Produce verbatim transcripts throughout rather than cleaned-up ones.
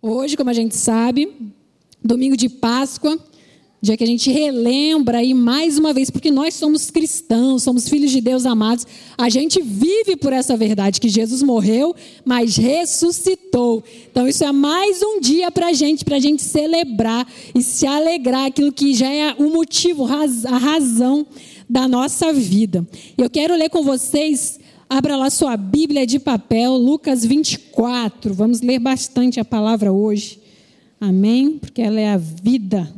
Hoje, como a gente sabe, domingo de Páscoa, dia que a gente relembra aí mais uma vez, porque nós somos cristãos, somos filhos de Deus amados, a gente vive por essa verdade, que Jesus morreu, mas ressuscitou. Então isso é mais um dia para a gente, para a gente celebrar e se alegrar, aquilo que já é o motivo, a razão da nossa vida. Eu quero ler com vocês, abra lá sua Bíblia de papel, Lucas vinte e quatro, vamos ler bastante a palavra hoje, amém? Porque ela é a vida.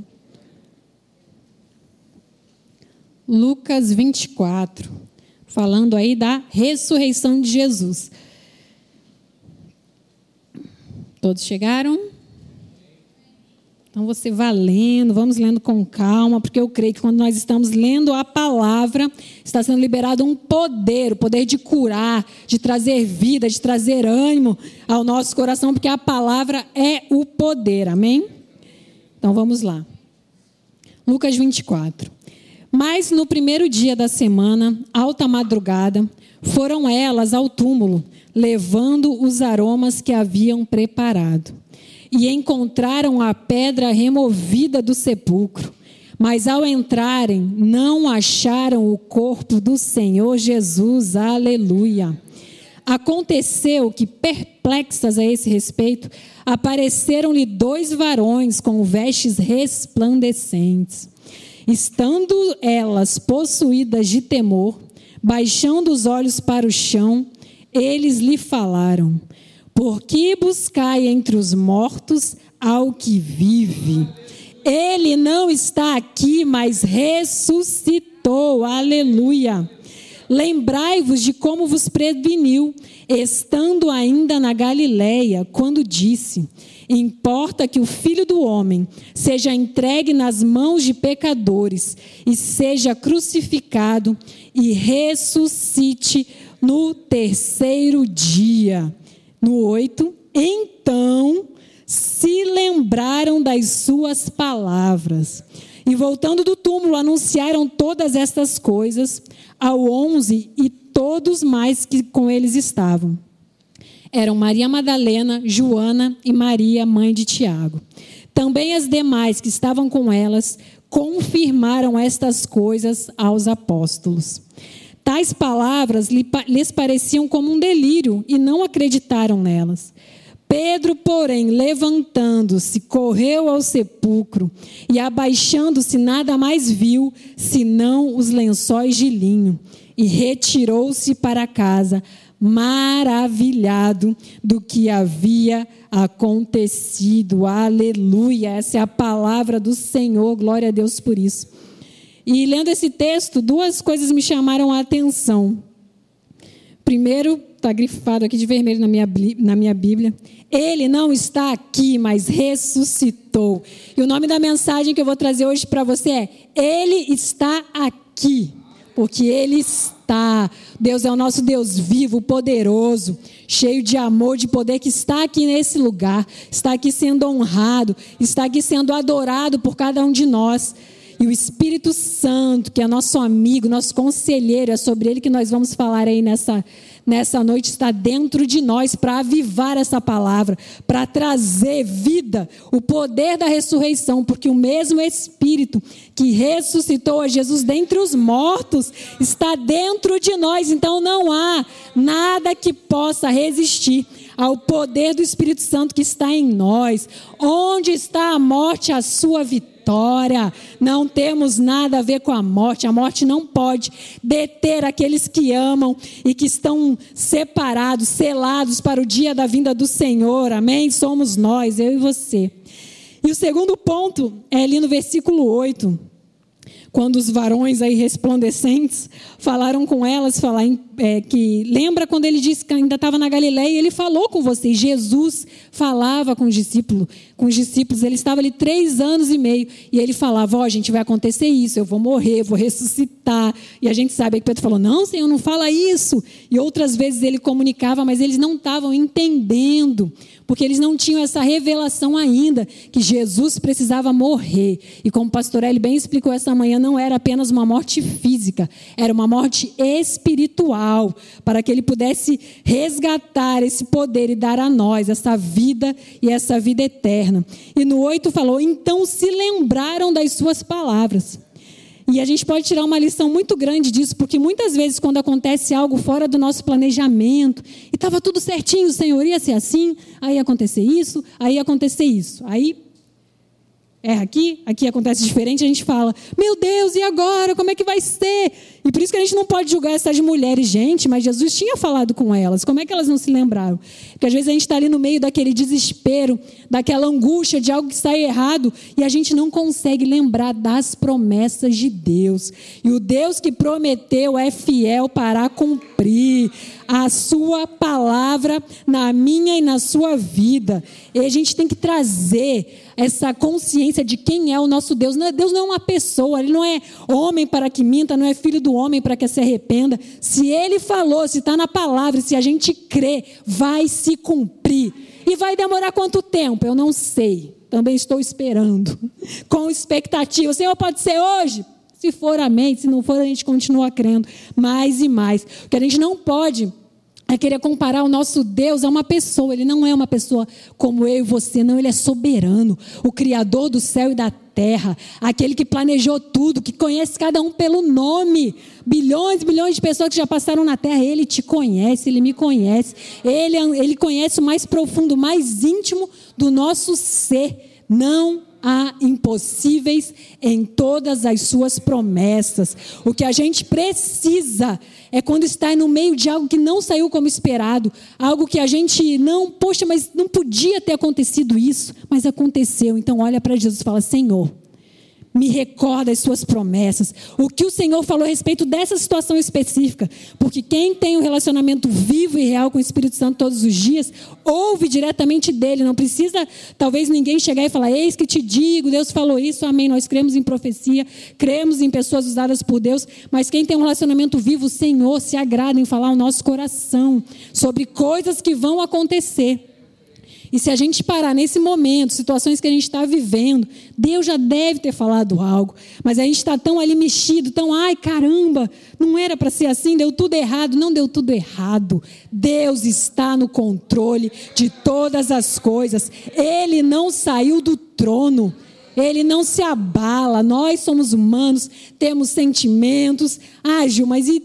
Lucas vinte e quatro, falando aí da ressurreição de Jesus. Todos chegaram? Então você vai lendo, vamos lendo com calma, porque eu creio que quando nós estamos lendo a palavra, está sendo liberado um poder, o poder de curar, de trazer vida, de trazer ânimo ao nosso coração, porque a palavra é o poder, amém? Então vamos lá. Lucas vinte e quatro. Mas no primeiro dia da semana, alta madrugada, foram elas ao túmulo, levando os aromas que haviam preparado. E encontraram a pedra removida do sepulcro. Mas ao entrarem, não acharam o corpo do Senhor Jesus. Aleluia! Aconteceu que, perplexas a esse respeito, apareceram-lhe dois varões com vestes resplandecentes. Estando elas possuídas de temor, baixando os olhos para o chão, eles lhe falaram: por que buscai entre os mortos ao que vive? Ele não está aqui, mas ressuscitou. Aleluia! Lembrai-vos de como vos preveniu, estando ainda na Galileia, quando disse: importa que o Filho do Homem seja entregue nas mãos de pecadores e seja crucificado e ressuscite no terceiro dia. No oito, então se lembraram das suas palavras. E voltando do túmulo, anunciaram todas estas coisas ao onze e todos mais que com eles estavam. Eram Maria Madalena, Joana e Maria, mãe de Tiago. Também as demais que estavam com elas confirmaram estas coisas aos apóstolos. Tais palavras lhes pareciam como um delírio e não acreditaram nelas. Pedro, porém, levantando-se, correu ao sepulcro e, abaixando-se, nada mais viu, senão os lençóis de linho, e retirou-se para casa, maravilhado do que havia acontecido. Aleluia! Essa é a palavra do Senhor, glória a Deus por isso. E lendo esse texto, duas coisas me chamaram a atenção. Primeiro, está grifado aqui de vermelho na minha, na minha Bíblia, ele não está aqui, mas ressuscitou. E o nome da mensagem que eu vou trazer hoje para você é: ele está aqui, porque ele está. Deus é o nosso Deus vivo, poderoso, cheio de amor, de poder, que está aqui nesse lugar, está aqui sendo honrado, está aqui sendo adorado por cada um de nós. E o Espírito Santo, que é nosso amigo, nosso conselheiro, é sobre ele que nós vamos falar aí nessa, nessa noite, está dentro de nós para avivar essa palavra, para trazer vida, o poder da ressurreição, porque o mesmo Espírito que ressuscitou a Jesus dentre os mortos está dentro de nós. Então não há nada que possa resistir ao poder do Espírito Santo que está em nós. Onde está a morte, a sua vitória? Não temos nada a ver com a morte. A morte não pode deter aqueles que amam e que estão separados, selados para o dia da vinda do Senhor. Amém? Somos nós, eu e você. E o segundo ponto é ali no versículo oito. Quando os varões aí resplandecentes falaram com elas, falar, é, que lembra quando ele disse que ainda estava na Galileia, ele falou com vocês. Jesus falava com os discípulos, com os discípulos, ele estava ali três anos e meio, e ele falava: ó, oh, gente, vai acontecer isso, eu vou morrer, vou ressuscitar. E a gente sabe que Pedro falou: não, Senhor, não fala isso. E outras vezes ele comunicava, mas eles não estavam entendendo, porque eles não tinham essa revelação ainda que Jesus precisava morrer. E como o pastor Eli bem explicou essa manhã, não era apenas uma morte física, era uma morte espiritual, para que ele pudesse resgatar esse poder e dar a nós essa vida e essa vida eterna. E no oito falou, então se lembraram das suas palavras. E a gente pode tirar uma lição muito grande disso, porque muitas vezes quando acontece algo fora do nosso planejamento, e estava tudo certinho, o Senhor ia ser assim, aí ia acontecer isso, aí ia acontecer isso. Aí, erra aqui, aqui acontece diferente, a gente fala, meu Deus, e agora? Como é que vai ser? E por isso que a gente não pode julgar essas mulheres, gente, mas Jesus tinha falado com elas, como é que elas não se lembraram? Porque às vezes a gente está ali no meio daquele desespero, daquela angústia de algo que sai errado, e a gente não consegue lembrar das promessas de Deus. E o Deus que prometeu é fiel para cumprir a sua palavra na minha e na sua vida. E a gente tem que trazer essa consciência de quem é o nosso Deus. Deus não é uma pessoa, Ele não é homem para que minta, não é filho do homem para que se arrependa. Se Ele falou, se está na palavra, se a gente crê, vai se cumprir. E vai demorar quanto tempo? Eu não sei. Também estou esperando, com expectativa. O Senhor pode ser hoje? Se for, amém. Se não for, a gente continua crendo mais e mais. O que a gente não pode é querer comparar o nosso Deus a uma pessoa. Ele não é uma pessoa como eu e você, não. Ele é soberano, o Criador do céu e da terra, aquele que planejou tudo, que conhece cada um pelo nome. Bilhões e bilhões de pessoas que já passaram na terra, Ele te conhece, Ele me conhece. Ele, ele conhece o mais profundo, o mais íntimo do nosso ser. Não há impossíveis em todas as suas promessas. O que a gente precisa é quando está no meio de algo que não saiu como esperado, algo que a gente não, poxa, mas não podia ter acontecido isso, mas aconteceu. Então olha para Jesus e fala, Senhor, me recorda as suas promessas. O que o Senhor falou a respeito dessa situação específica. Porque quem tem um relacionamento vivo e real com o Espírito Santo todos os dias, ouve diretamente dele. Não precisa, talvez, ninguém chegar e falar, eis que te digo, Deus falou isso, amém. Nós cremos em profecia, cremos em pessoas usadas por Deus. Mas quem tem um relacionamento vivo, o Senhor se agrada em falar ao nosso coração sobre coisas que vão acontecer. E se a gente parar nesse momento, situações que a gente está vivendo, Deus já deve ter falado algo, mas a gente está tão ali mexido, tão, ai caramba, não era para ser assim, deu tudo errado. Não deu tudo errado. Deus está no controle de todas as coisas. Ele não saiu do trono. Ele não se abala. Nós somos humanos, temos sentimentos. Ah, Gil, mas é,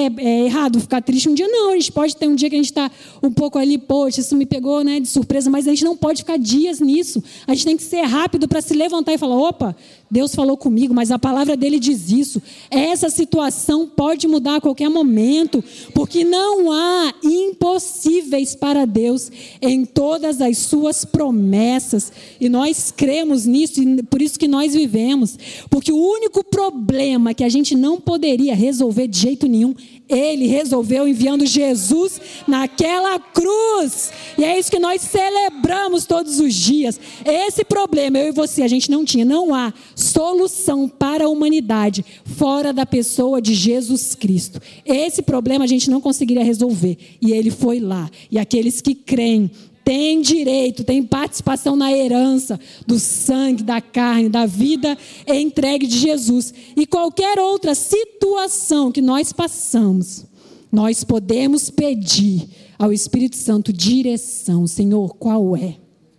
é errado ficar triste um dia? Não, a gente pode ter um dia que a gente está um pouco ali, poxa, isso me pegou, né, de surpresa, mas a gente não pode ficar dias nisso. A gente tem que ser rápido para se levantar e falar, opa, Deus falou comigo, mas a palavra dele diz isso. Essa situação pode mudar a qualquer momento, porque não há impossíveis para Deus em todas as suas promessas. E nós cremos nisso, e por isso que nós vivemos. Porque o único problema que a gente não poderia resolver de jeito nenhum, Ele resolveu enviando Jesus naquela cruz. E é isso que nós celebramos todos os dias. Esse problema, eu e você, a gente não tinha. Não há solução para a humanidade fora da pessoa de Jesus Cristo. Esse problema a gente não conseguiria resolver. E Ele foi lá. E aqueles que creem têm direito, têm participação na herança do sangue, da carne, da vida entregue de Jesus. E qualquer outra situação que nós passamos, nós podemos pedir ao Espírito Santo direção. Senhor, qual é?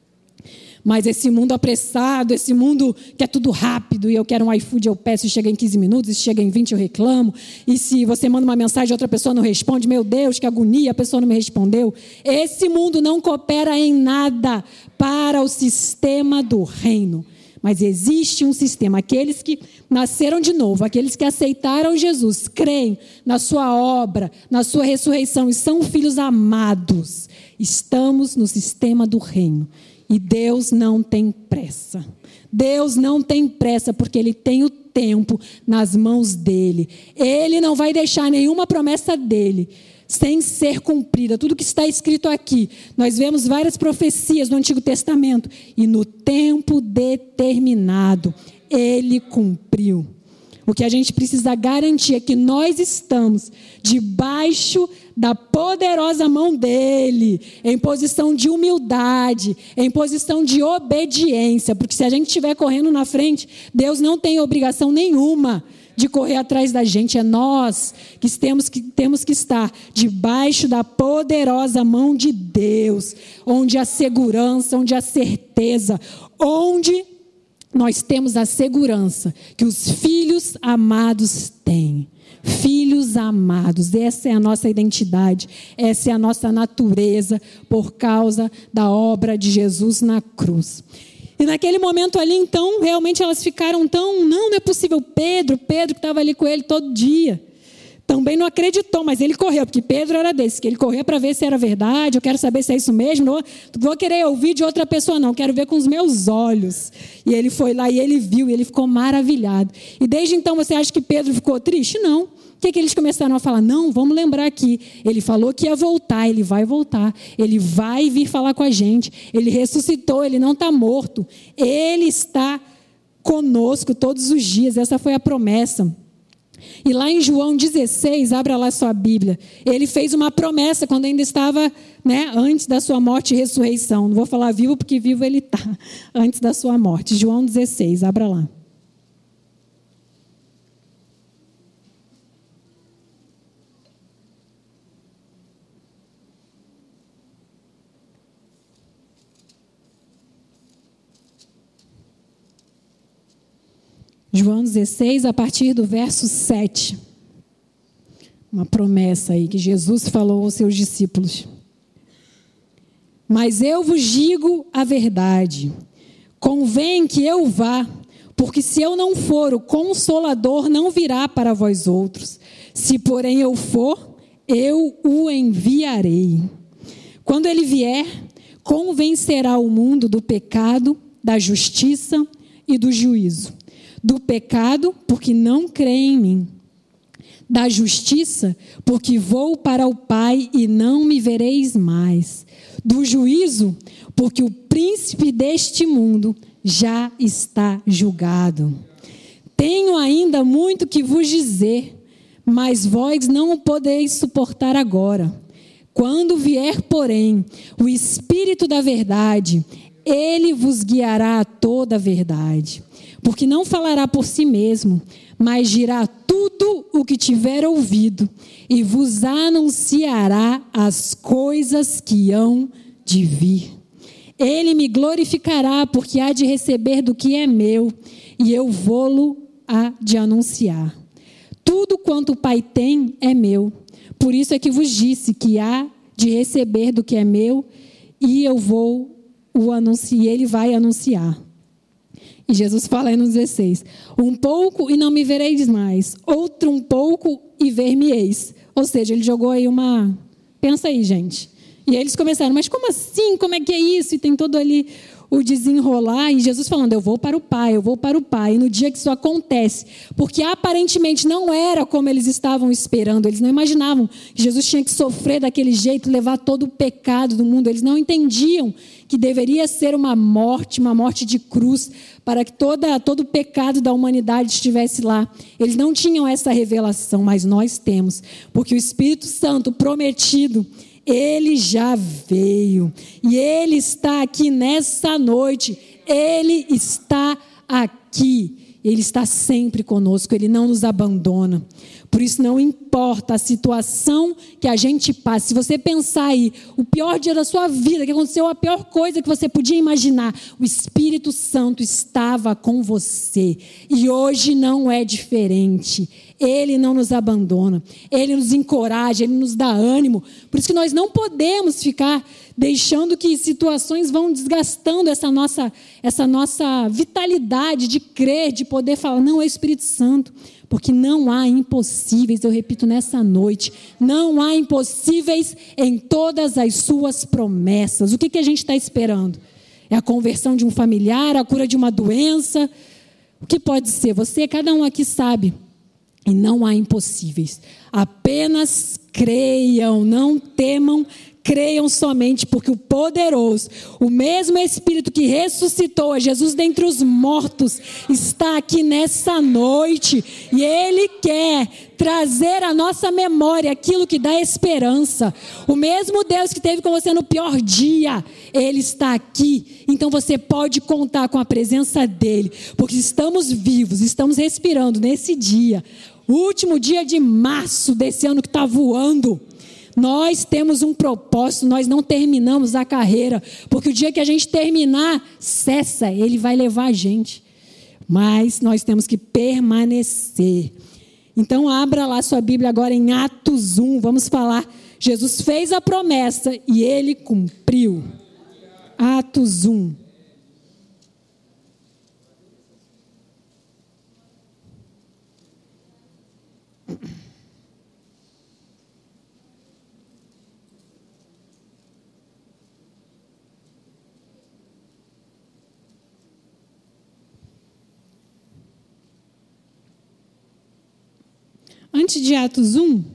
Mas esse mundo apressado, esse mundo que é tudo rápido, e eu quero um iFood, eu peço, e chega em quinze minutos, e se chega em vinte eu reclamo, e se você manda uma mensagem e outra pessoa não responde, meu Deus, que agonia, a pessoa não me respondeu. Esse mundo não coopera em nada para o sistema do reino. Mas existe um sistema, aqueles que nasceram de novo, aqueles que aceitaram Jesus, creem na sua obra, na sua ressurreição e são filhos amados. Estamos no sistema do reino. E Deus não tem pressa. Deus não tem pressa porque Ele tem o tempo nas mãos dEle. Ele não vai deixar nenhuma promessa dEle sem ser cumprida. Tudo que está escrito aqui, nós vemos várias profecias no Antigo Testamento. E no tempo determinado, Ele cumpriu. O que a gente precisa garantir é que nós estamos debaixo da poderosa mão dele, em posição de humildade, em posição de obediência, porque se a gente estiver correndo na frente, Deus não tem obrigação nenhuma de correr atrás da gente. É nós que temos que, temos que estar debaixo da poderosa mão de Deus, onde a segurança, onde a certeza, onde nós temos a segurança que os filhos amados têm. Filhos amados, essa é a nossa identidade, essa é a nossa natureza por causa da obra de Jesus na cruz. E naquele momento ali, então, realmente elas ficaram tão, não, não é possível, Pedro, Pedro que estava ali com ele todo dia, também não acreditou, mas ele correu, porque Pedro era desse, que ele corria para ver se era verdade, eu quero saber se é isso mesmo, não vou querer ouvir de outra pessoa não, quero ver com os meus olhos. E ele foi lá e ele viu, e ele ficou maravilhado. E desde então você acha que Pedro ficou triste? Não. O que, que eles começaram a falar? Não, vamos lembrar aqui, ele falou que ia voltar, ele vai voltar, ele vai vir falar com a gente, ele ressuscitou, ele não está morto, ele está conosco todos os dias, essa foi a promessa. E lá em João dezesseis, abra lá sua Bíblia, ele fez uma promessa quando ainda estava, né, antes da sua morte e ressurreição. Não vou falar vivo porque vivo ele está, antes da sua morte. João dezesseis, abra lá. João dezesseis, a partir do verso sete. Uma promessa aí que Jesus falou aos seus discípulos. Mas eu vos digo a verdade. Convém que eu vá, porque se eu não for, o Consolador não virá para vós outros. Se, porém, eu for, eu o enviarei. Quando ele vier, convencerá o mundo do pecado, da justiça e do juízo. Do pecado, porque não creem em mim. Da justiça, porque vou para o Pai e não me vereis mais. Do juízo, porque o príncipe deste mundo já está julgado. Tenho ainda muito que vos dizer, mas vós não o podeis suportar agora. Quando vier, porém, o Espírito da verdade, ele vos guiará a toda a verdade. Porque não falará por si mesmo, mas dirá tudo o que tiver ouvido e vos anunciará as coisas que hão de vir. Ele me glorificará, porque há de receber do que é meu, e eu vou-lo há de anunciar. Tudo quanto o Pai tem é meu. Por isso é que vos disse que há de receber do que é meu, e eu vou o anunciar, ele vai anunciar. E Jesus fala aí no dezesseis, um pouco e não me vereis mais, outro um pouco e ver-me-eis. Ou seja, ele jogou aí uma... Pensa aí, gente. E aí eles começaram, mas como assim? Como é que é isso? E tem todo ali o desenrolar, e Jesus falando, eu vou para o Pai, eu vou para o Pai. E no dia que isso acontece, porque aparentemente não era como eles estavam esperando, eles não imaginavam que Jesus tinha que sofrer daquele jeito, levar todo o pecado do mundo, eles não entendiam que deveria ser uma morte, uma morte de cruz, para que toda, todo o pecado da humanidade estivesse lá. Eles não tinham essa revelação, mas nós temos, porque o Espírito Santo prometido, ele já veio, e ele está aqui nessa noite, ele está aqui, ele está sempre conosco, ele não nos abandona. Por isso não importa a situação que a gente passe, se você pensar aí, o pior dia da sua vida, que aconteceu a pior coisa que você podia imaginar, o Espírito Santo estava com você, e hoje não é diferente. Ele não nos abandona, ele nos encoraja, ele nos dá ânimo. Por isso que nós não podemos ficar deixando que situações vão desgastando essa nossa, essa nossa vitalidade de crer, de poder falar, não, é o Espírito Santo. Porque não há impossíveis, eu repito nessa noite, não há impossíveis em todas as suas promessas. O que, que a gente está esperando? É a conversão de um familiar, a cura de uma doença? O que pode ser? Você, cada um aqui sabe. E não há impossíveis. Apenas creiam, não temam, Creiam somente, porque o poderoso, o mesmo Espírito que ressuscitou a Jesus dentre os mortos, está aqui nessa noite. E Ele quer trazer à nossa memória aquilo que dá esperança. O mesmo Deus que esteve com você no pior dia, Ele está aqui. Então você pode contar com a presença dEle, porque estamos vivos, estamos respirando nesse dia, o último dia de março desse ano que está voando. Nós temos um propósito, nós não terminamos a carreira, porque o dia que a gente terminar, cessa, Ele vai levar a gente. Mas nós temos que permanecer. Então abra lá sua Bíblia agora em Atos um, vamos falar. Jesus fez a promessa e Ele cumpriu. Atos um. Antes de Atos um,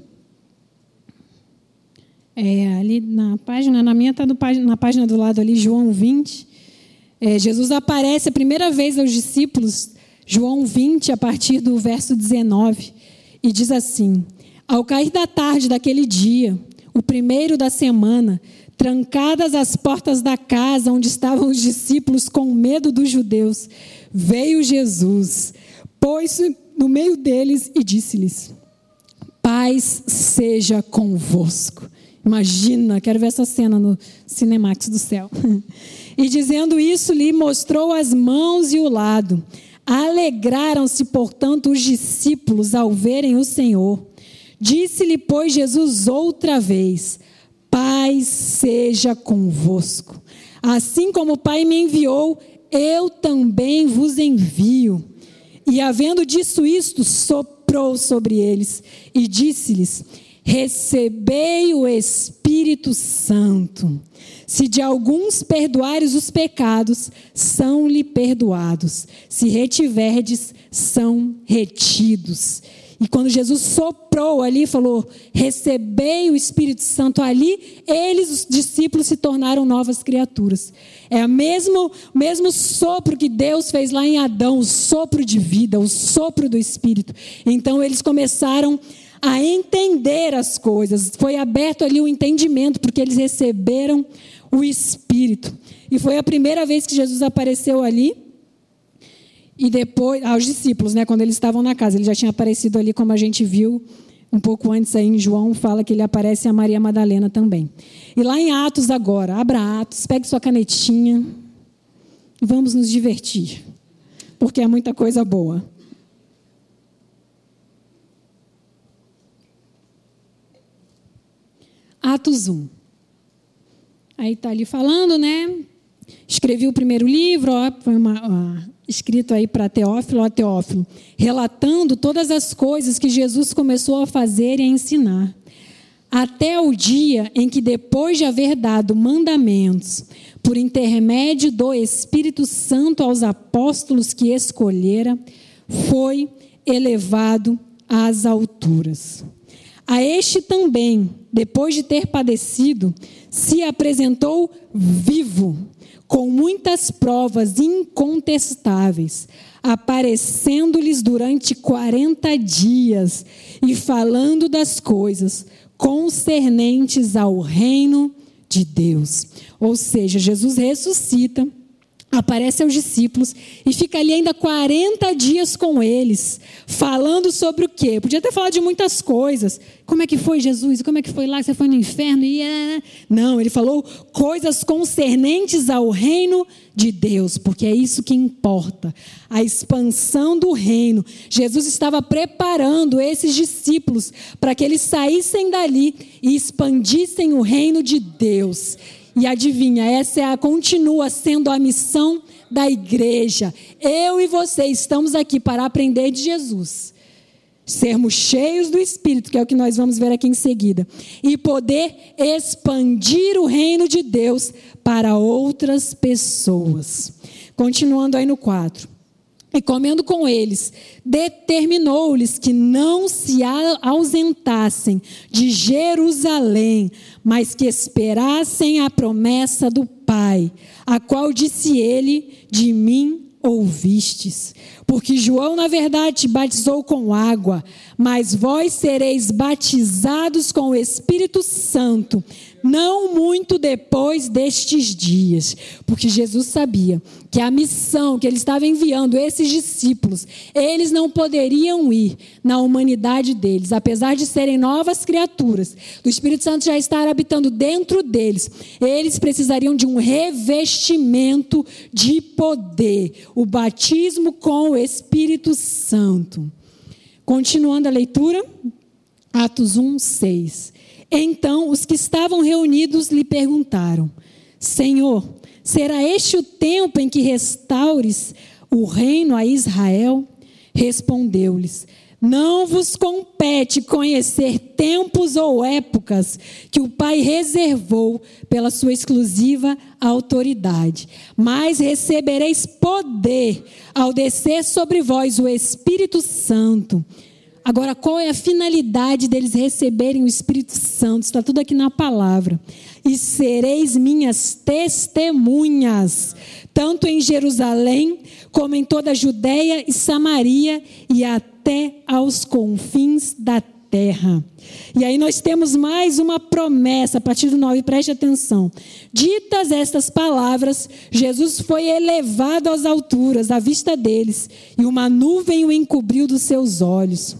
é, ali na página, na minha está na página do lado ali, João vinte, é, Jesus aparece a primeira vez aos discípulos, João vinte, a partir do verso dezenove, e diz assim: ao cair da tarde daquele dia, o primeiro da semana, trancadas as portas da casa onde estavam os discípulos com medo dos judeus, veio Jesus, pôs-se no meio deles e disse-lhes: paz seja convosco. Imagina, quero ver essa cena no Cinemax do céu. E dizendo isso, lhe mostrou as mãos e o lado. Alegraram-se, portanto, os discípulos ao verem o Senhor. Disse-lhe, pois, Jesus outra vez: paz seja convosco. Assim como o Pai me enviou, eu também vos envio. E havendo dito isto, soprou sobre eles e disse-lhes: recebei o Espírito Santo. Se de alguns perdoares os pecados, são-lhe perdoados. Se retiverdes, são retidos. E quando Jesus soprou ali, falou: recebei o Espírito Santo, ali, eles, os discípulos, se tornaram novas criaturas. É o mesmo, mesmo sopro que Deus fez lá em Adão, o sopro de vida, o sopro do Espírito. Então eles começaram a entender as coisas. Foi aberto ali o entendimento, porque eles receberam o Espírito. E foi a primeira vez que Jesus apareceu ali. E depois, aos discípulos, né, quando eles estavam na casa, ele já tinha aparecido ali, como a gente viu um pouco antes aí em João, fala que ele aparece a Maria Madalena também. E lá em Atos agora, abra Atos, pegue sua canetinha e vamos nos divertir, porque é muita coisa boa. Atos um. Aí está ali falando, né? Escrevi o primeiro livro, ó, foi uma, ó, escrito aí para Teófilo, ó, Teófilo, relatando todas as coisas que Jesus começou a fazer e a ensinar, até o dia em que, depois de haver dado mandamentos, por intermédio do Espírito Santo aos apóstolos que escolhera, foi elevado às alturas. A este também, depois de ter padecido, se apresentou vivo, com muitas provas incontestáveis, aparecendo-lhes durante quarenta dias e falando das coisas concernentes ao reino de Deus. Ou seja, Jesus ressuscita, aparece aos discípulos e fica ali ainda quarenta dias com eles, falando sobre o quê? Podia ter falado de muitas coisas. Como é que foi, Jesus? Como é que foi lá que você foi no inferno? E, é... Não, ele falou coisas concernentes ao reino de Deus, porque é isso que importa. A expansão do reino. Jesus estava preparando esses discípulos para que eles saíssem dali e expandissem o reino de Deus. E adivinha, essa é a, continua sendo a missão da igreja. Eu e você estamos aqui para aprender de Jesus. Sermos cheios do Espírito, que é o que nós vamos ver aqui em seguida. E poder expandir o reino de Deus para outras pessoas. Continuando aí no quatro. E comendo com eles, determinou-lhes que não se ausentassem de Jerusalém, mas que esperassem a promessa do Pai, a qual disse ele: de mim ouvistes. Porque João, na verdade, batizou com água, mas vós sereis batizados com o Espírito Santo, não muito depois destes dias. Porque Jesus sabia que a missão que ele estava enviando esses discípulos, eles não poderiam ir na humanidade deles, apesar de serem novas criaturas, do Espírito Santo já estar habitando dentro deles, eles precisariam de um revestimento de poder, o batismo com o Espírito Santo. Continuando a leitura, Atos um, seis. Então os que estavam reunidos lhe perguntaram: Senhor, será este o tempo em que restaures o reino a Israel? Respondeu-lhes: não vos compete conhecer tempos ou épocas que o Pai reservou pela sua exclusiva autoridade, mas recebereis poder ao descer sobre vós o Espírito Santo. Agora, qual é a finalidade deles receberem o Espírito Santo? Está tudo aqui na palavra. E sereis minhas testemunhas, tanto em Jerusalém, como em toda a Judéia e Samaria, e até aos confins da terra. E aí nós temos mais uma promessa, a partir do nove, preste atenção. Ditas estas palavras, Jesus foi elevado às alturas, à vista deles, e uma nuvem o encobriu dos seus olhos.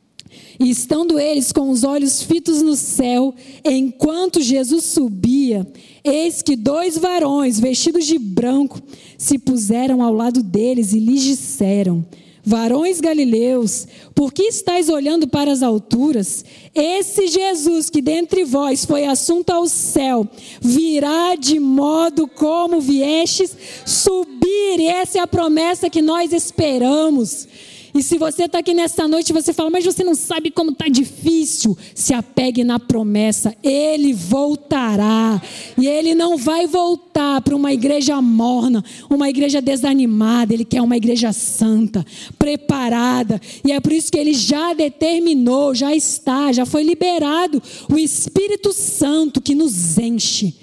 E estando eles com os olhos fitos no céu, enquanto Jesus subia, eis que dois varões vestidos de branco se puseram ao lado deles e lhes disseram: varões galileus, por que estáis olhando para as alturas? Esse Jesus que dentre vós foi assunto ao céu, virá de modo como viestes subir. E essa é a promessa que nós esperamos. E se você está aqui nessa noite e você fala: mas você não sabe como está difícil, se apegue na promessa. Ele voltará. E ele não vai voltar para uma igreja morna, uma igreja desanimada. Ele quer uma igreja santa, preparada. E é por isso que ele já determinou, já está, já foi liberado o Espírito Santo que nos enche,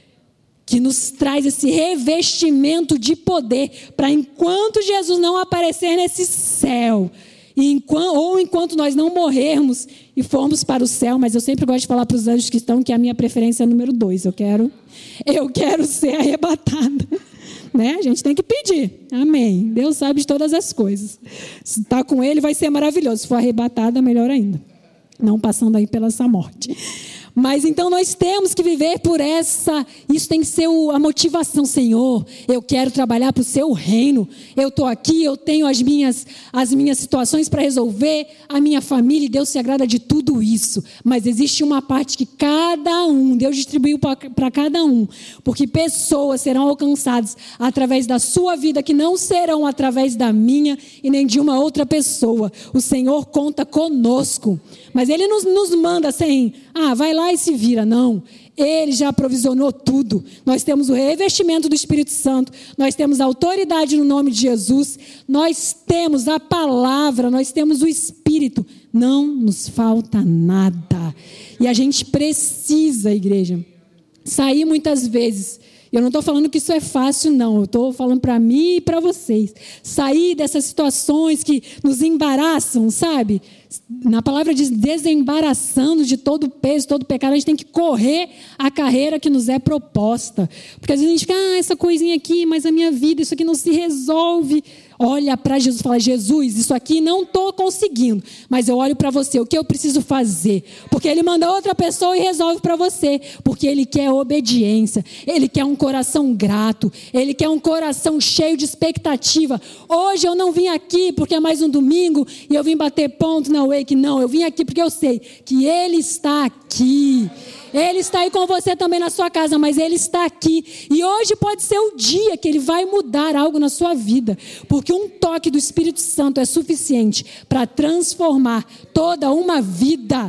que nos traz esse revestimento de poder, para enquanto Jesus não aparecer nesse céu, e enquanto, ou enquanto nós não morrermos e formos para o céu. Mas eu sempre gosto de falar para os anjos que estão que a minha preferência é número dois, eu quero, eu quero ser arrebatada, né? A gente tem que pedir, amém, Deus sabe de todas as coisas. Se está com ele vai ser maravilhoso, se for arrebatada melhor ainda, não passando aí pela essa morte. Mas então nós temos que viver por essa, isso tem que ser a motivação. Senhor, eu quero trabalhar para o seu reino, eu estou aqui, eu tenho as minhas, as minhas situações para resolver, a minha família, e Deus se agrada de tudo isso. Mas existe uma parte que cada um, Deus distribuiu para cada um, porque pessoas serão alcançadas através da sua vida, que não serão através da minha e nem de uma outra pessoa. O Senhor conta conosco, mas Ele nos, nos manda sem, ah, vai lá e se vira. Não, Ele já provisionou tudo. Nós temos o revestimento do Espírito Santo, nós temos a autoridade no nome de Jesus, nós temos a palavra, nós temos o Espírito, não nos falta nada. E a gente precisa, igreja, sair muitas vezes. Eu não estou falando que isso é fácil, não. Eu estou falando para mim e para vocês. Sair dessas situações que nos embaraçam, sabe? Na palavra diz desembaraçando de todo o peso, todo o pecado. A gente tem que correr a carreira que nos é proposta. Porque às vezes a gente fica, ah, essa coisinha aqui, mas a minha vida, isso aqui não se resolve. Olha para Jesus e fala: Jesus, isso aqui não estou conseguindo, mas eu olho para você, o que eu preciso fazer? Porque Ele manda outra pessoa e resolve para você, porque Ele quer obediência, Ele quer um coração grato, Ele quer um coração cheio de expectativa. Hoje eu não vim aqui porque é mais um domingo e eu vim bater ponto na Wake, não, eu vim aqui porque eu sei que Ele está aqui. Ele está aí com você também na sua casa, mas Ele está aqui. E hoje pode ser o dia que Ele vai mudar algo na sua vida. Porque um toque do Espírito Santo é suficiente para transformar toda uma vida.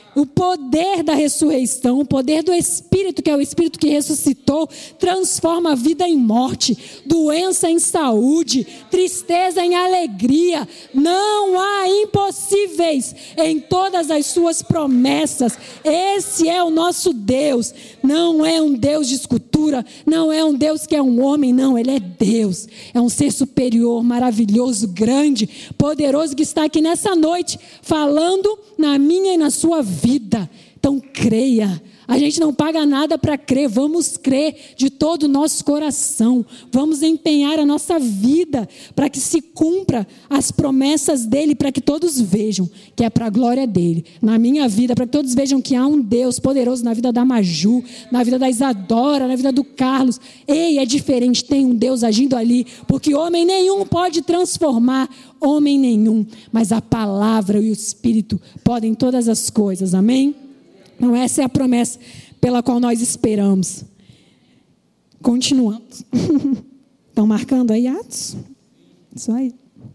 O poder da ressurreição, o poder do Espírito, que é o Espírito que ressuscitou, transforma a vida em morte, doença em saúde, tristeza em alegria. Não há impossíveis em todas as suas promessas. Esse é o nosso Deus. Não é um Deus de escultura, não é um Deus que é um homem, não. Ele é Deus. É um ser superior, maravilhoso, grande, poderoso, que está aqui nessa noite, falando na minha e na sua vida. Vida. Então creia, a gente não paga nada para crer, vamos crer de todo o nosso coração, vamos empenhar a nossa vida para que se cumpra as promessas dele, para que todos vejam que é para a glória dele, na minha vida, para que todos vejam que há um Deus poderoso na vida da Maju, na vida da Isadora, na vida do Carlos. Ei, é diferente, tem um Deus agindo ali, porque homem nenhum pode transformar, homem nenhum, mas a palavra e o Espírito podem todas as coisas, amém? Então essa é a promessa pela qual nós esperamos. Continuando. Estão marcando aí Atos? Isso aí.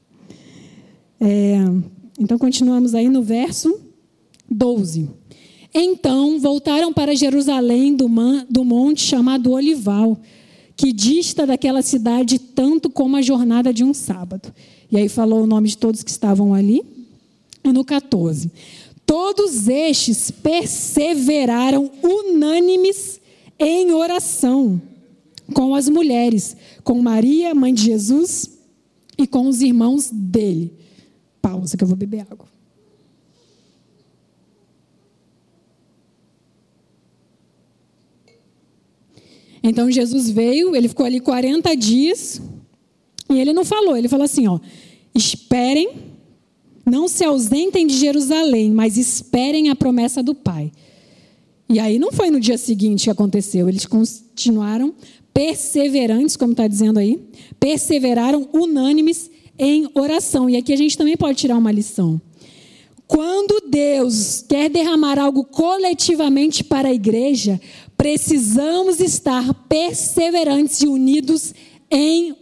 É, então continuamos aí no verso doze. Então voltaram para Jerusalém do, man, do monte chamado Olival, que dista daquela cidade tanto como a jornada de um sábado. E aí falou o nome de todos que estavam ali. E no catorze. Todos estes perseveraram unânimes em oração com as mulheres, com Maria, mãe de Jesus, e com os irmãos dele. Pausa que eu vou beber água. Então Jesus veio, ele ficou ali quarenta dias, e ele não falou, ele falou assim, ó, esperem, não se ausentem de Jerusalém, mas esperem a promessa do Pai. E aí não foi no dia seguinte que aconteceu. Eles continuaram perseverantes, como está dizendo aí. Perseveraram unânimes em oração. E aqui a gente também pode tirar uma lição. Quando Deus quer derramar algo coletivamente para a igreja, precisamos estar perseverantes e unidos em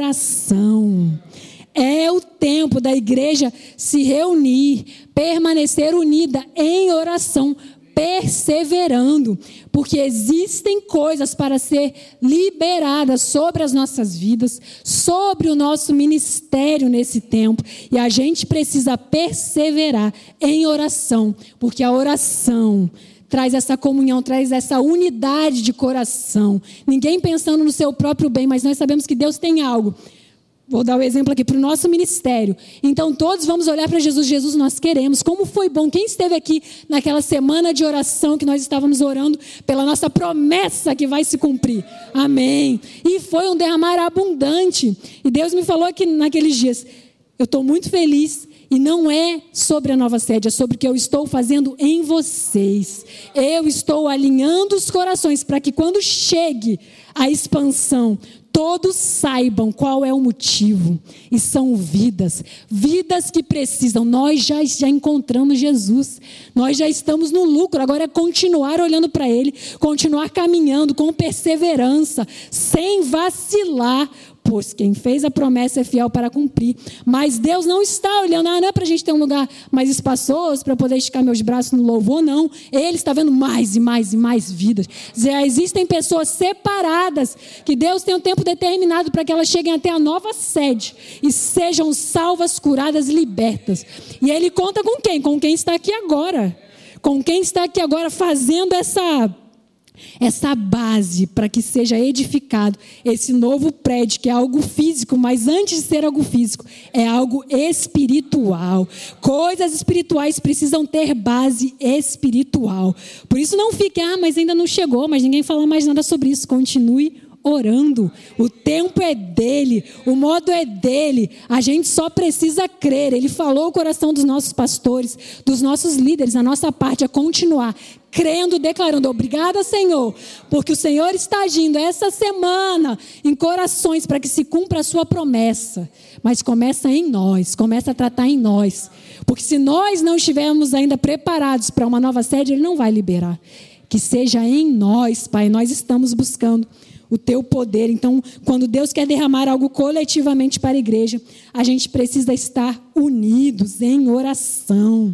oração. É o tempo da igreja se reunir, permanecer unida em oração, perseverando, porque existem coisas para ser liberadas sobre as nossas vidas, sobre o nosso ministério nesse tempo, e a gente precisa perseverar em oração, porque a oração traz essa comunhão, traz essa unidade de coração, ninguém pensando no seu próprio bem, mas nós sabemos que Deus tem algo. Vou dar o um exemplo aqui para o nosso ministério. Então todos vamos olhar para Jesus. Jesus, nós queremos. Como foi bom. Quem esteve aqui naquela semana de oração que nós estávamos orando pela nossa promessa que vai se cumprir. Amém. E foi um derramar abundante. E Deus me falou aqui naqueles dias. Eu estou muito feliz. E não é sobre a nova sede, é sobre o que eu estou fazendo em vocês. Eu estou alinhando os corações para que quando chegue a expansão, todos saibam qual é o motivo. E são vidas, vidas que precisam. Nós já, já encontramos Jesus. Nós já estamos no lucro. Agora é continuar olhando para Ele, continuar caminhando com perseverança, sem vacilar. Pois quem fez a promessa é fiel para cumprir. Mas Deus não está olhando, ah, não é para a gente ter um lugar mais espaçoso, para poder esticar meus braços no louvor, não. Ele está vendo mais e mais e mais vidas. Já existem pessoas separadas, que Deus tem um tempo determinado para que elas cheguem até a nova sede e sejam salvas, curadas e libertas. E Ele conta com quem? Com quem está aqui agora. Com quem está aqui agora fazendo essa... essa base para que seja edificado esse novo prédio, que é algo físico, mas antes de ser algo físico, é algo espiritual. Coisas espirituais precisam ter base espiritual. Por isso não fique, ah, mas ainda não chegou, mas ninguém fala mais nada sobre isso. Continue orando. O tempo é dele, o modo é dele. A gente só precisa crer. Ele falou o coração dos nossos pastores, dos nossos líderes. A nossa parte é continuar crendo, declarando, obrigada, Senhor, porque o Senhor está agindo essa semana em corações para que se cumpra a sua promessa. Mas começa em nós, começa a tratar em nós. Porque se nós não estivermos ainda preparados para uma nova sede, Ele não vai liberar. Que seja em nós, Pai, nós estamos buscando o Teu poder. Então, quando Deus quer derramar algo coletivamente para a igreja, a gente precisa estar unidos em oração.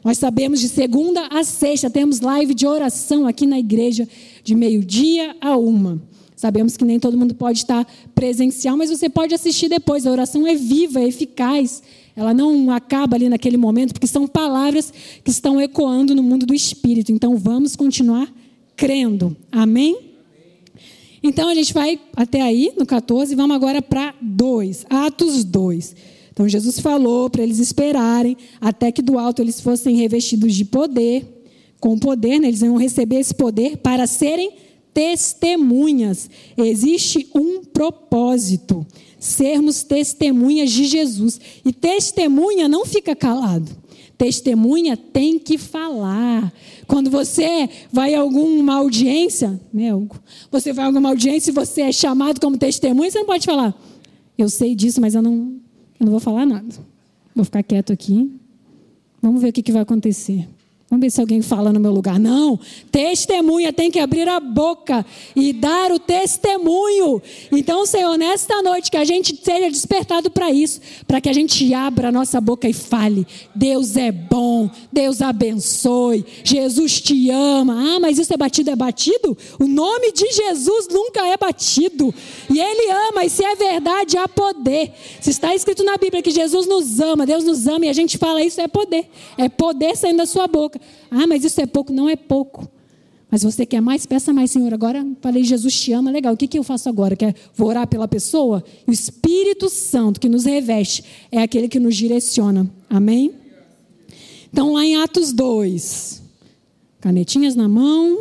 Nós sabemos de segunda a sexta, temos live de oração aqui na igreja, de meio-dia a uma. Sabemos que nem todo mundo pode estar presencial, mas você pode assistir depois. A oração é viva, é eficaz. Ela não acaba ali naquele momento, porque são palavras que estão ecoando no mundo do Espírito. Então, vamos continuar crendo. Amém? Então, a gente vai até aí, no catorze, e vamos agora para dois. Atos dois. Então, Jesus falou para eles esperarem até que do alto eles fossem revestidos de poder. Com poder, né, eles iam receber esse poder para serem testemunhas. Existe um propósito: sermos testemunhas de Jesus. E testemunha não fica calado. Testemunha tem que falar. Quando você vai a alguma audiência, né, você vai a alguma audiência e você é chamado como testemunha, você não pode falar: eu sei disso, mas eu não, eu não vou falar nada. Vou ficar quieto aqui. Vamos ver o que, que vai acontecer. Vamos ver se alguém fala no meu lugar. Não, testemunha tem que abrir a boca e dar o testemunho. Então, Senhor, nesta noite que a gente seja despertado para isso, para que a gente abra a nossa boca e fale: Deus é bom, Deus abençoe, Jesus te ama. Ah, mas isso é batido, é batido? O nome de Jesus nunca é batido. E Ele ama, e se é verdade, há poder. Se está escrito na Bíblia que Jesus nos ama, Deus nos ama, e a gente fala isso, é poder. É poder saindo da sua boca. Ah, mas isso é pouco. Não é pouco. Mas você quer mais? Peça mais, Senhor. Agora falei, Jesus te ama, legal. O que, que eu faço agora? Quer, vou orar pela pessoa? O Espírito Santo que nos reveste é aquele que nos direciona. Amém? Então, lá em Atos dois. Canetinhas na mão.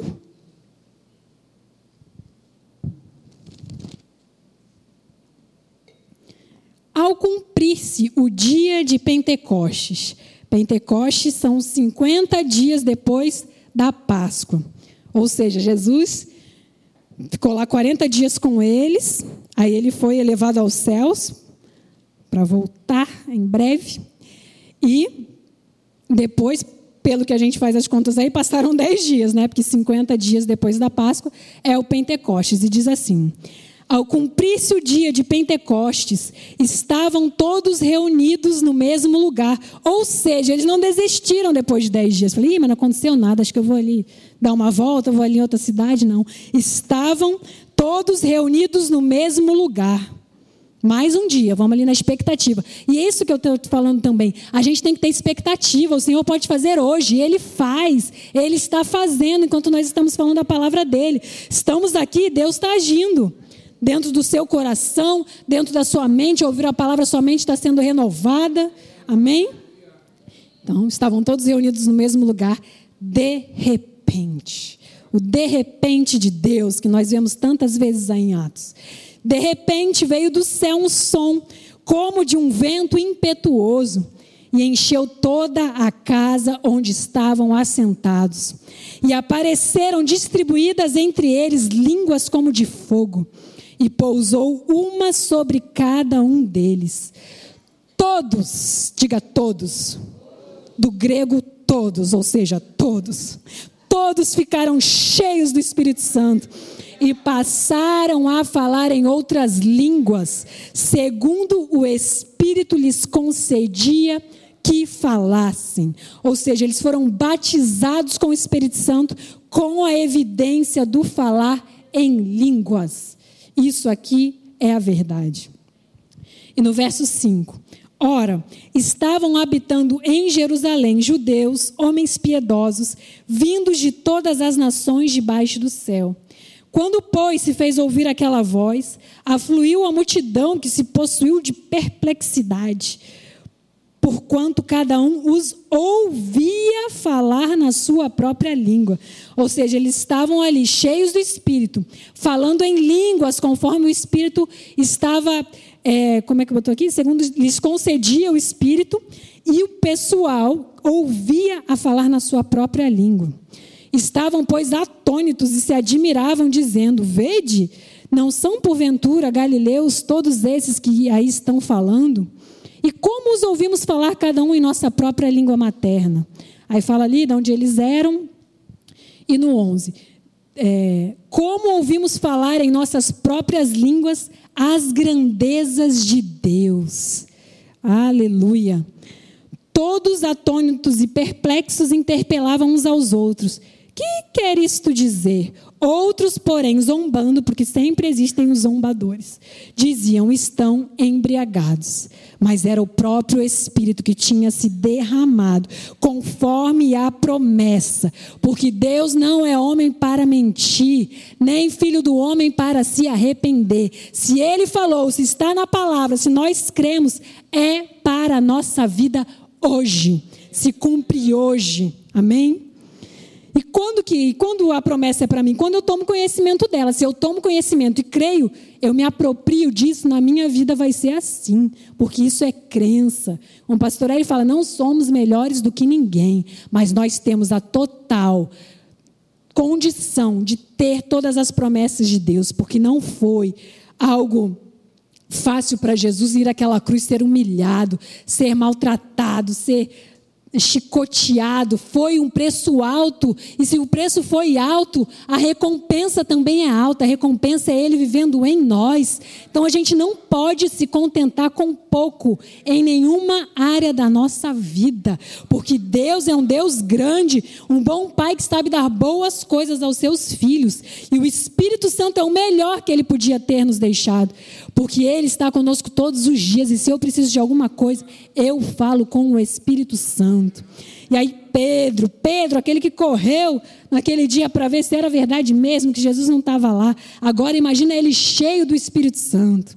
Ao cumprir-se o dia de Pentecostes. Pentecostes são cinquenta dias depois da Páscoa. Ou seja, Jesus ficou lá quarenta dias com eles. Aí ele foi elevado aos céus para voltar em breve. E depois, pelo que a gente faz as contas aí, passaram dez dias, né? Porque cinquenta dias depois da Páscoa é o Pentecostes. E diz assim: ao cumprir-se o dia de Pentecostes, estavam todos reunidos no mesmo lugar. Ou seja, eles não desistiram depois de dez dias. Falei, mas não aconteceu nada, acho que eu vou ali dar uma volta, eu vou ali em outra cidade. Não. Estavam todos reunidos no mesmo lugar. Mais um dia, vamos ali na expectativa. E é isso que eu estou falando também. A gente tem que ter expectativa. O Senhor pode fazer hoje. Ele faz. Ele está fazendo enquanto nós estamos falando a palavra dele. Estamos aqui, Deus está agindo. Dentro do seu coração, dentro da sua mente, ouvir a palavra, sua mente está sendo renovada. Amém? Então, estavam todos reunidos no mesmo lugar. De repente. O de repente de Deus, que nós vemos tantas vezes aí em Atos. De repente veio do céu um som, como de um vento impetuoso, e encheu toda a casa onde estavam assentados. E apareceram distribuídas entre eles línguas como de fogo, e pousou uma sobre cada um deles. Todos, diga todos, do grego todos, ou seja, todos, todos ficaram cheios do Espírito Santo e passaram a falar em outras línguas, segundo o Espírito lhes concedia que falassem. Ou seja, eles foram batizados com o Espírito Santo com a evidência do falar em línguas. Isso aqui é a verdade. E no verso cinco. Ora, estavam habitando em Jerusalém judeus, homens piedosos, vindos de todas as nações debaixo do céu. Quando, pois, se fez ouvir aquela voz, afluiu a multidão que se possuiu de perplexidade, porquanto cada um os ouvia falar na sua própria língua. Ou seja, eles estavam ali cheios do Espírito, falando em línguas conforme o Espírito estava, é, como é que eu botou aqui? Segundo lhes concedia o Espírito, e o pessoal ouvia a falar na sua própria língua. Estavam, pois, atônitos e se admiravam, dizendo: vede, não são porventura galileus todos esses que aí estão falando? E como os ouvimos falar cada um em nossa própria língua materna? Aí fala ali de onde eles eram. E no onze. É, como ouvimos falar em nossas próprias línguas as grandezas de Deus. Aleluia. Todos atônitos e perplexos interpelavam uns aos outros. Que quer isto dizer? Outros, porém, zombando, porque sempre existem os zombadores, diziam: estão embriagados. Mas era o próprio Espírito que tinha se derramado, conforme a promessa. Porque Deus não é homem para mentir, nem filho do homem para se arrepender. Se Ele falou, se está na palavra, se nós cremos, é para a nossa vida hoje. Se cumpre hoje. Amém? E quando, que, quando a promessa é para mim? Quando eu tomo conhecimento dela. Se eu tomo conhecimento e creio, eu me aproprio disso, na minha vida vai ser assim. Porque isso é crença. O pastor ele fala, não somos melhores do que ninguém, mas nós temos a total condição de ter todas as promessas de Deus. Porque não foi algo fácil para Jesus ir àquela cruz, ser humilhado, ser maltratado, ser chicoteado. Foi um preço alto, e se o preço foi alto, a recompensa também é alta. A recompensa é Ele vivendo em nós. Então a gente não pode se contentar com pouco em nenhuma área da nossa vida, porque Deus é um Deus grande, um bom pai que sabe dar boas coisas aos seus filhos, e o Espírito Santo é o melhor que Ele podia ter nos deixado, porque Ele está conosco todos os dias, e se eu preciso de alguma coisa, eu falo com o Espírito Santo. E aí Pedro, Pedro, aquele que correu naquele dia para ver se era verdade mesmo, que Jesus não estava lá. Agora imagina ele cheio do Espírito Santo.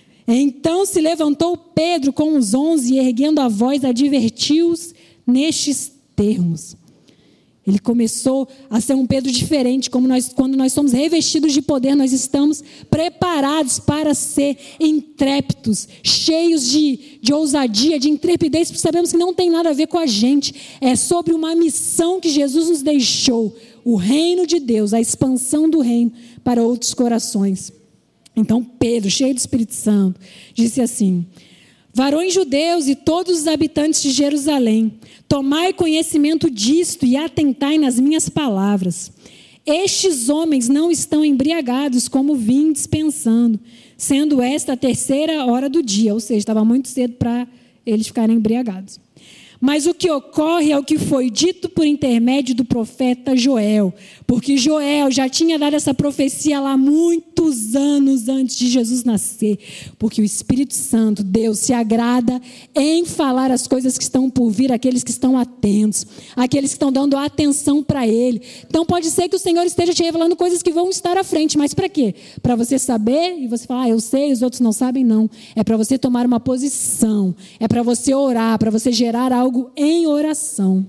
Então se levantou Pedro com os onze e erguendo a voz advertiu-os nestes termos. Ele começou a ser um Pedro diferente, como nós, quando nós somos revestidos de poder, nós estamos preparados para ser intrépidos, cheios de, de ousadia, de intrepidez, porque sabemos que não tem nada a ver com a gente, é sobre uma missão que Jesus nos deixou, o reino de Deus, a expansão do reino para outros corações. Então Pedro, cheio do Espírito Santo, disse assim: varões judeus e todos os habitantes de Jerusalém, tomai conhecimento disto e atentai nas minhas palavras. Estes homens não estão embriagados como vindes pensando, sendo esta a terceira hora do dia, ou seja, estava muito cedo para eles ficarem embriagados. Mas o que ocorre é o que foi dito por intermédio do profeta Joel, porque Joel já tinha dado essa profecia lá muitos anos antes de Jesus nascer, porque o Espírito Santo, Deus, se agrada em falar as coisas que estão por vir, aqueles que estão atentos, aqueles que estão dando atenção para Ele. Então pode ser que o Senhor esteja te revelando coisas que vão estar à frente, mas para quê? Para você saber e você falar, ah, eu sei, os outros não sabem, não. É para você tomar uma posição, é para você orar, para você gerar algo em oração.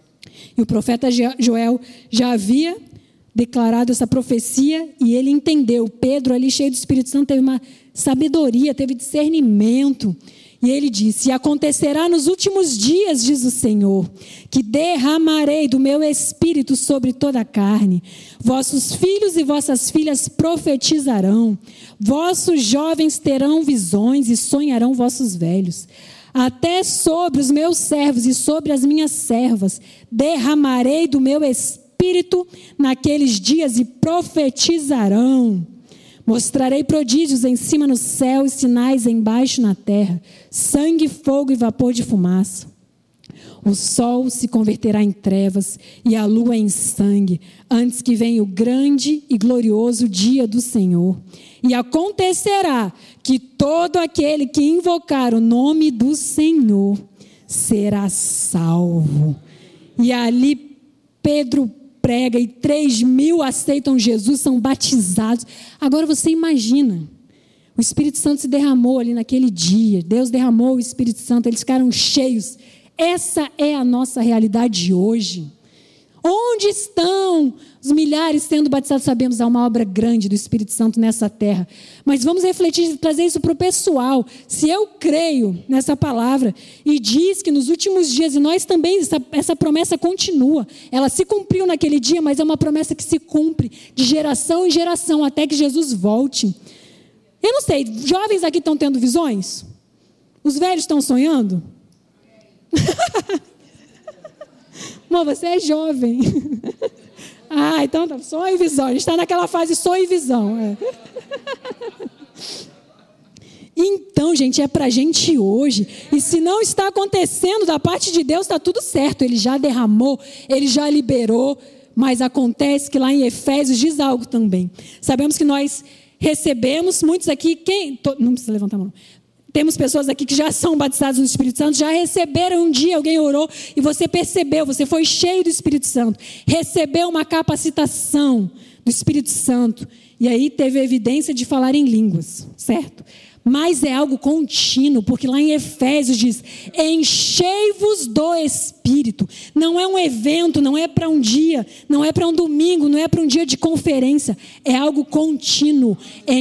E o profeta Joel já havia declarado essa profecia e ele entendeu. Pedro, ali cheio do Espírito Santo, teve uma sabedoria, teve discernimento. E ele disse: e acontecerá nos últimos dias, diz o Senhor, que derramarei do meu espírito sobre toda a carne. Vossos filhos e vossas filhas profetizarão. Vossos jovens terão visões e sonharão vossos velhos. Até sobre os meus servos e sobre as minhas servas derramarei do meu espírito naqueles dias e profetizarão. Mostrarei prodígios em cima no céu e sinais embaixo na terra, sangue, fogo e vapor de fumaça. O sol se converterá em trevas e a lua em sangue, antes que venha o grande e glorioso dia do Senhor. E acontecerá que todo aquele que invocar o nome do Senhor será salvo. E ali Pedro prega e três mil aceitam Jesus, são batizados. Agora você imagina, o Espírito Santo se derramou ali naquele dia, Deus derramou o Espírito Santo, eles ficaram cheios. Essa é a nossa realidade hoje. Onde estão os milhares sendo batizados? Sabemos, há uma obra grande do Espírito Santo nessa terra. Mas vamos refletir, trazer isso para o pessoal. Se eu creio nessa palavra e diz que nos últimos dias, e nós também, essa, essa promessa continua. Ela se cumpriu naquele dia, mas é uma promessa que se cumpre de geração em geração até que Jesus volte. Eu não sei, jovens aqui estão tendo visões? Os velhos estão sonhando? Amor, você é jovem. Ah, então tá, sonho e visão. A gente está naquela fase sonho e visão. É. E Então, gente, é para a gente hoje. E se não está acontecendo da parte de Deus, está tudo certo. Ele já derramou, Ele já liberou. Mas acontece que lá em Efésios diz algo também. Sabemos que nós recebemos, muitos aqui, quem, não precisa levantar a mão. Temos pessoas aqui que já são batizadas no Espírito Santo, já receberam um dia, alguém orou e você percebeu, você foi cheio do Espírito Santo. Recebeu uma capacitação do Espírito Santo. E aí teve evidência de falar em línguas, certo? Mas é algo contínuo, porque lá em Efésios diz, enchei-vos do Espírito. Não é um evento, não é para um dia, não é para um domingo, não é para um dia de conferência. É algo contínuo.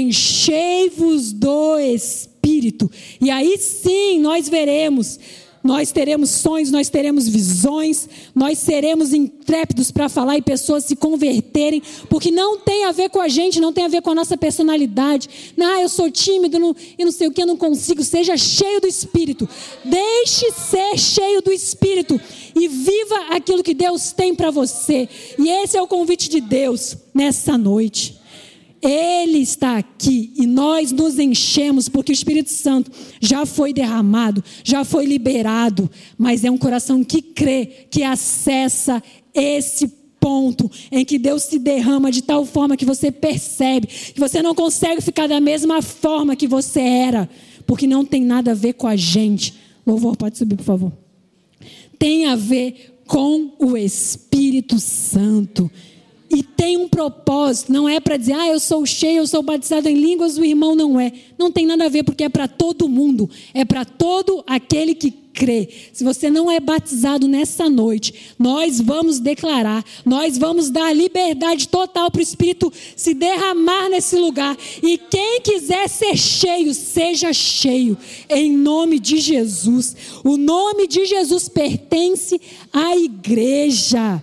Enchei-vos do Espírito. E aí sim nós veremos, nós teremos sonhos, nós teremos visões, nós seremos intrépidos para falar e pessoas se converterem, porque não tem a ver com a gente, não tem a ver com a nossa personalidade. Não, eu sou tímido não, e não sei o que, eu não consigo. Seja cheio do Espírito. Deixe ser cheio do Espírito e viva aquilo que Deus tem para você. E esse é o convite de Deus nessa noite. Ele está aqui e nós nos enchemos porque o Espírito Santo já foi derramado, já foi liberado, mas é um coração que crê, que acessa esse ponto em que Deus se derrama de tal forma que você percebe que você não consegue ficar da mesma forma que você era, porque não tem nada a ver com a gente. Louvor, pode subir, por favor. Tem a ver com o Espírito Santo. E tem um propósito, não é para dizer, ah, eu sou cheio, eu sou batizado em línguas, o irmão não é. Não tem nada a ver, porque é para todo mundo, é para todo aquele que crê. Se você não é batizado nessa noite, nós vamos declarar, nós vamos dar liberdade total para o Espírito se derramar nesse lugar. E quem quiser ser cheio, seja cheio, em nome de Jesus. O nome de Jesus pertence à igreja.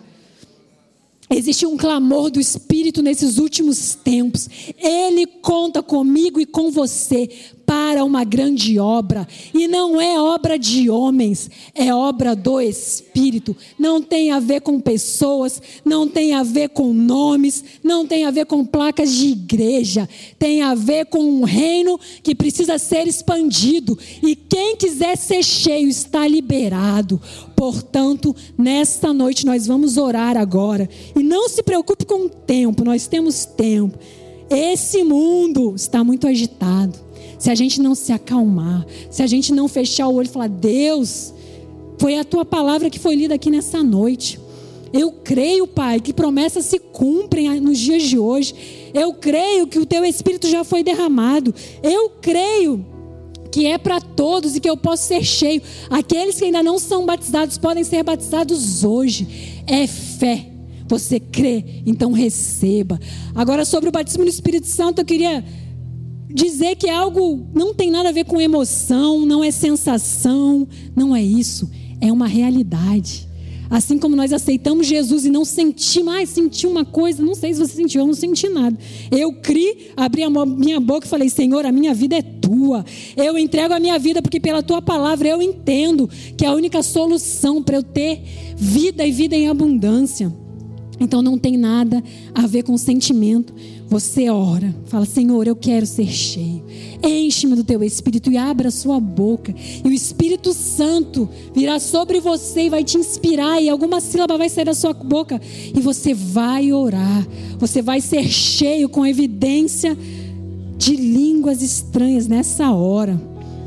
Existe um clamor do Espírito nesses últimos tempos. Ele conta comigo e com você para uma grande obra. E não é obra de homens, é obra do Espírito. Não tem a ver com pessoas, não tem a ver com nomes, não tem a ver com placas de igreja. Tem a ver com um reino que precisa ser expandido. E quem quiser ser cheio está liberado. Portanto, nesta noite nós vamos orar agora. E não se preocupe com o tempo, nós temos tempo. Esse mundo está muito agitado. Se a gente não se acalmar, se a gente não fechar o olho e falar, Deus, foi a tua palavra que foi lida aqui nessa noite. Eu creio, Pai, que promessas se cumprem nos dias de hoje. Eu creio que o teu Espírito já foi derramado. Eu creio que é para todos e que eu posso ser cheio. Aqueles que ainda não são batizados podem ser batizados hoje. É fé. Você crê, então receba. Agora, sobre o batismo no Espírito Santo, eu queria dizer que é algo, não tem nada a ver com emoção, não é sensação, não é isso, é uma realidade. Assim como nós aceitamos Jesus e não senti mais, senti uma coisa, não sei se você sentiu, eu não senti nada. Eu criei, abri a minha boca e falei, Senhor, a minha vida é tua. Eu entrego a minha vida porque pela tua palavra eu entendo que é a única solução para eu ter vida e vida em abundância. Então não tem nada a ver com sentimento. Você ora, fala, Senhor, eu quero ser cheio. Enche-me do teu Espírito e abra a sua boca. E o Espírito Santo virá sobre você e vai te inspirar. E alguma sílaba vai sair da sua boca. E você vai orar. Você vai ser cheio com evidência de línguas estranhas nessa hora.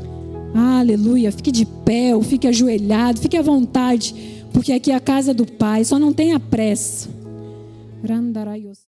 Aleluia. Fique de pé ou fique ajoelhado. Fique à vontade. Porque aqui é a casa do Pai. Só não tenha pressa.